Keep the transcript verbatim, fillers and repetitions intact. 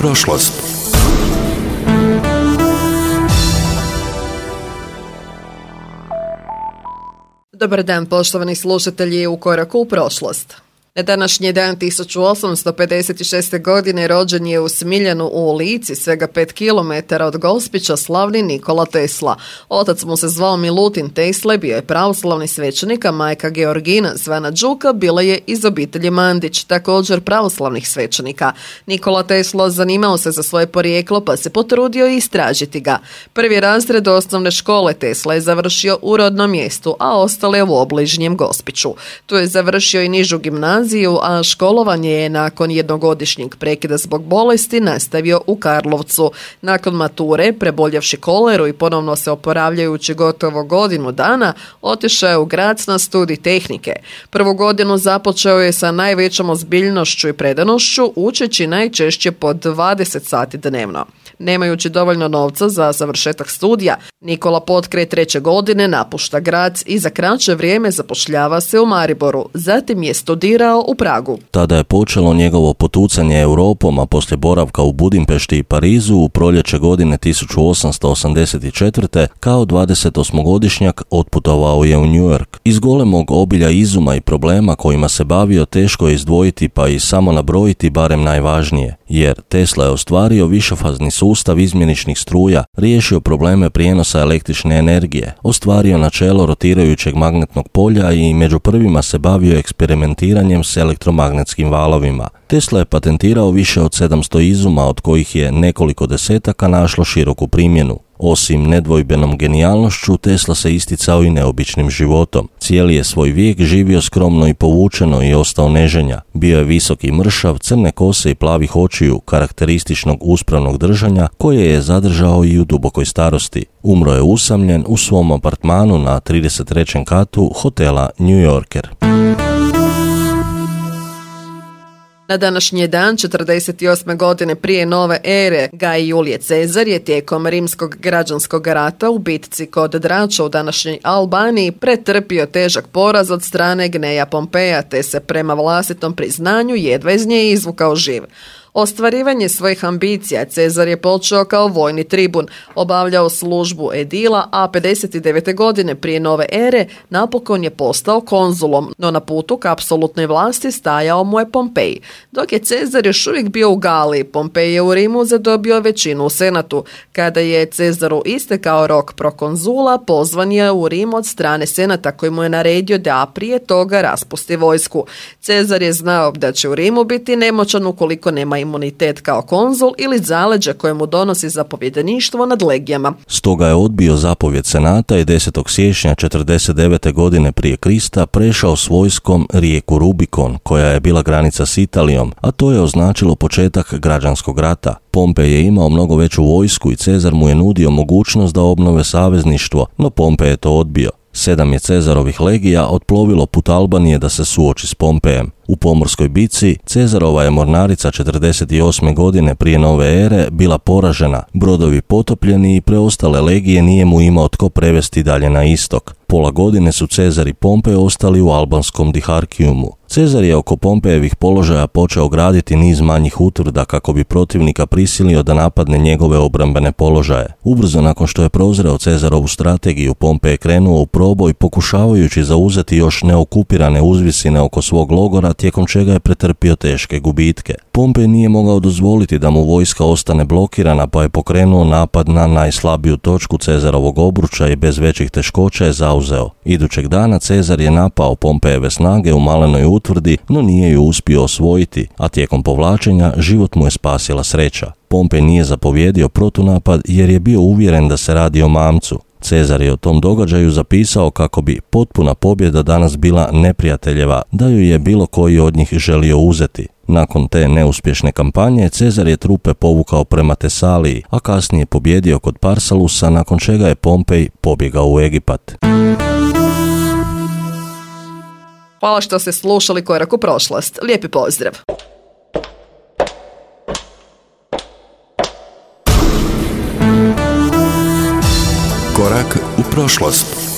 prošlost. Dobar dan, poštovani slušatelji u Koraku u prošlost. Na današnji dan tisuću osamsto pedeset šeste. godine rođen je u Smiljanu u Lici, svega pet kilometara od Gospića, slavni Nikola Tesla. Otac mu se zvao Milutin Tesla, bio je pravoslavni svećenik, a majka Georgina, zvana Đuka, bila je iz obitelji Mandić, također pravoslavnih svećenika. Nikola Tesla zanimao se za svoje porijeklo, pa se potrudio istražiti ga. Prvi razred osnovne škole Tesla je završio u rodnom mjestu, a ostale u obližnjem Gospiću. Tu je završio i nižu gimnaziju, a školovanje je nakon jednogodišnjeg prekida zbog bolesti nastavio u Karlovcu. Nakon mature, preboljevši koleru i ponovno se oporavljajući gotovo godinu dana, otišao je u Graz na studij tehnike. Prvu godinu započeo je sa najvećom ozbiljnošću i predanošću, učeći najčešće po dvadeset sati dnevno. Nemajući dovoljno novca za završetak studija, Nikola potkraj treće godine napušta Graz i za kraće vrijeme zapošljava se u Mariboru. Zatim je studirao u Pragu. Tada je počelo njegovo potucanje Europom, a poslije boravka u Budimpešti i Parizu u proljeće godine tisuću osamsto osamdeset četvrte. kao dvadesetosmogodišnjak otputovao je u New York. Iz golemog obilja izuma i problema kojima se bavio teško je izdvojiti pa i samo nabrojiti barem najvažnije, jer Tesla je ostvario višefazni sustav izmjeničnih struja, riješio probleme prijenosa električne energije, ostvario načelo rotirajućeg magnetnog polja i među prvima se bavio eksperimentiranjem s elektromagnetskim valovima. Tesla je patentirao više od sedamsto izuma, od kojih je nekoliko desetaka našlo široku primjenu. Osim nedvojbenom genijalnošću, Tesla se isticao i neobičnim životom. Cijeli je svoj vijek živio skromno i povučeno i ostao neženja. Bio je visok i mršav, crne kose i plavih očiju, karakterističnog uspravnog držanja, koje je zadržao i u dubokoj starosti. Umro je usamljen u svom apartmanu na trideset trećem katu hotela New Yorker. Na današnji dan, četrdeset osme. godine prije nove ere, Gaj Julije Cezar je tijekom rimskog građanskog rata u bitci kod Drača u današnjoj Albaniji pretrpio težak poraz od strane Gneja Pompeja, te se prema vlastitom priznanju jedva iz nje izvukao živ. Ostvarivanje svojih ambicija Cezar je počeo kao vojni tribun, obavljao službu edila, a pedeset devete. godine prije nove ere napokon je postao konzulom, no na putu k apsolutnoj vlasti stajao mu je Pompej. Dok je Cezar još uvijek bio u Galiji, Pompej je u Rimu zadobio većinu u senatu. Kada je Cezaru istekao rok prokonzula, pozvan je u Rim od strane senata koji mu je naredio da prije toga raspusti vojsku. Cezar je znao da će u Rimu biti nemoćan ukoliko nema imunitet kao konzul ili zaleđe koje mu donosi zapovjedništvo nad legijama. Stoga je odbio zapovjed senata i desetog siječnja četrdeset devete. godine prije Krista prešao s vojskom rijeku Rubikon, koja je bila granica s Italijom, a to je označilo početak građanskog rata. Pompej je imao mnogo veću vojsku i Cezar mu je nudio mogućnost da obnove savezništvo, no Pompej je to odbio. Sedam je Cezarovih legija otplovilo put Albanije da se suoči s Pompejem. U pomorskoj bitci Cezarova je mornarica četrdeset osme. godine prije nove ere bila poražena, brodovi potopljeni i preostale legije nije mu imao tko prevesti dalje na istok. Pola godine su Cezar i Pompej ostali u albanskom Diharkiumu. Cezar je oko Pompejevih položaja počeo graditi niz manjih utvrda kako bi protivnika prisilio da napadne njegove obrambene položaje. Ubrzo nakon što je prozreo Cezarovu strategiju, Pompej je krenuo u proboj pokušavajući zauzeti još neokupirane uzvisine oko svog logora, tijekom čega je pretrpio teške gubitke. Pompej nije mogao dozvoliti da mu vojska ostane blokirana, pa je pokrenuo napad na najslabiju točku Cezarovog obruča i bez većih teškoća je zauzeo. Idućeg dana Cezar je napao Pompejeve snage u malenoj utvrdi, no nije ju uspio osvojiti, a tijekom povlačenja život mu je spasila sreća. Pompej nije zapovjedio protunapad jer je bio uvjeren da se radi o mamcu. Cezar je o tom događaju zapisao kako bi potpuna pobjeda danas bila neprijateljeva, da ju je bilo koji od njih želio uzeti. Nakon te neuspješne kampanje, Cezar je trupe povukao prema Tesaliji, a kasnije pobjedio kod Parsalusa, nakon čega je Pompej pobjegao u Egipat. Hvala što ste slušali Korak u prošlost. Lijepi pozdrav! Korak u prošlost.